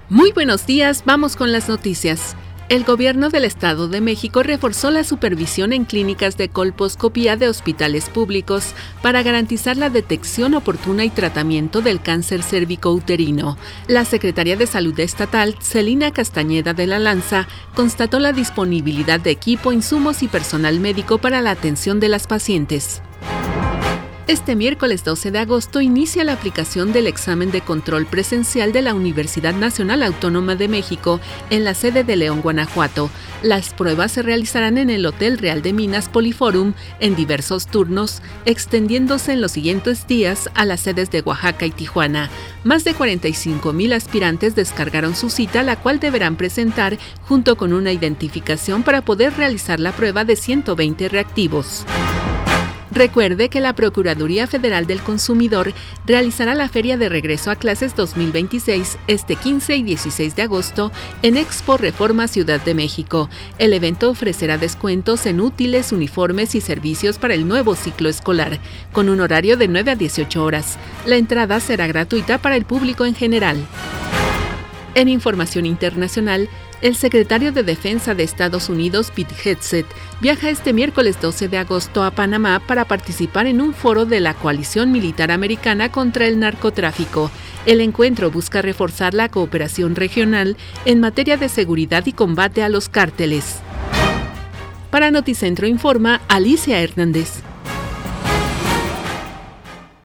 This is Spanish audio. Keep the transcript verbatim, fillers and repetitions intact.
Muy buenos días, vamos con las noticias. El gobierno del Estado de México reforzó la supervisión en clínicas de colposcopía de hospitales públicos para garantizar la detección oportuna y tratamiento del cáncer cérvico-uterino. La secretaria de Salud Estatal, Celina Castañeda de la Lanza, constató la disponibilidad de equipo, insumos y personal médico para la atención de las pacientes. Este miércoles doce de agosto inicia la aplicación del examen de control presencial de la Universidad Nacional Autónoma de México en la sede de León, Guanajuato. Las pruebas se realizarán en el Hotel Real de Minas Poliforum en diversos turnos, extendiéndose en los siguientes días a las sedes de Oaxaca y Tijuana. Más de cuarenta y cinco mil aspirantes descargaron su cita, la cual deberán presentar junto con una identificación para poder realizar la prueba de ciento veinte reactivos. Recuerde que la Procuraduría Federal del Consumidor realizará la Feria de Regreso a Clases dos mil veintiséis este quince y dieciséis de agosto en Expo Reforma Ciudad de México. El evento ofrecerá descuentos en útiles, uniformes y servicios para el nuevo ciclo escolar, con un horario de nueve a dieciocho horas. La entrada será gratuita para el público en general. En información internacional, el secretario de Defensa de Estados Unidos, Pete Hegseth, viaja este miércoles doce de agosto a Panamá para participar en un foro de la Coalición Militar Americana contra el Narcotráfico. El encuentro busca reforzar la cooperación regional en materia de seguridad y combate a los cárteles. Para Noticentro informa Alicia Hernández.